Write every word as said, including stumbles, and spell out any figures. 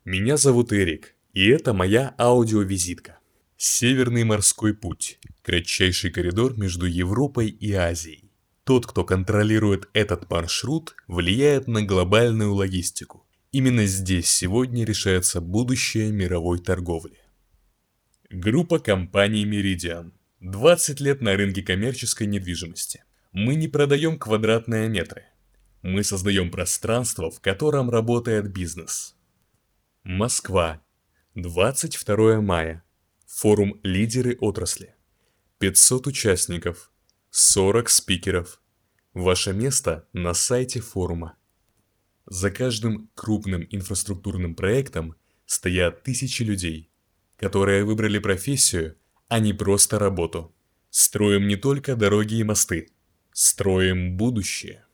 Меня зовут Эрик, и это моя аудиовизитка. Северный морской путь– кратчайший коридор между Европой и Азией. Тот, кто контролирует этот маршрут, влияет на глобальную логистику. Именно здесь сегодня решается будущее мировой торговли. Группа компаний Meridian. двадцать лет на рынке коммерческой недвижимости. Мы не продаем квадратные метры. Мы создаем пространство, в котором работает бизнес. Москва. двадцать второе мая. Форум «Лидеры отрасли». пятьсот участников. сорок спикеров. Ваше место на сайте форума. За каждым крупным инфраструктурным проектом стоят тысячи людей, которые выбрали профессию, а не просто работу. Строим не только дороги и мосты. Строим будущее.